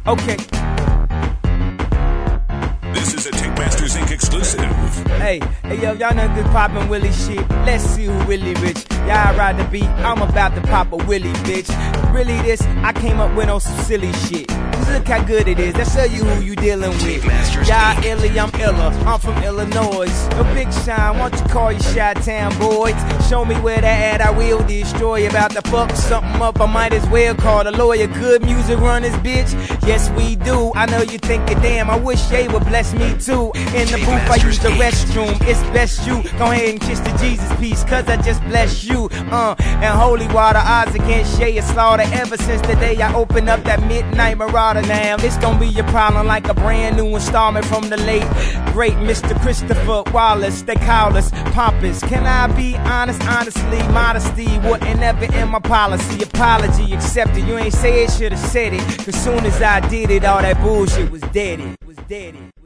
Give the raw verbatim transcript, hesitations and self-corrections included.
Okay. This is a Tape Masters Incorporated exclusive. Hey, hey yo, y'all know good poppin' Willie shit. Let's see who really rich. Y'all ride the beat, I'm about to pop a Willie, bitch. Really this, I came up with on some silly shit. Just look how good it is, that show you who you dealing with. Y'all illy, I'm iller, I'm from Illinois. No Big Sean, why don't you call your Chi-Town boys? Show me where that at, I will destroy. About to fuck something up, I might as well call the lawyer. Good music run this bitch, yes we do. I know you thinking, damn, I wish they would bless me too. In the booth I use the restroom, it's best you go ahead and kiss the Jesus piece, cause I just bless you. Uh, and holy water, odds against Shay and slaughter. Ever since the day I opened up that midnight marauder, now this gon' be your problem like a brand new installment from the late great Mister Christopher Wallace. They call us pompous. Can I be honest? Honestly, modesty wasn't ever in my policy. Apology accepted. You ain't say it, should've said it. Cause soon as I did it, all that bullshit was dead. It was dead.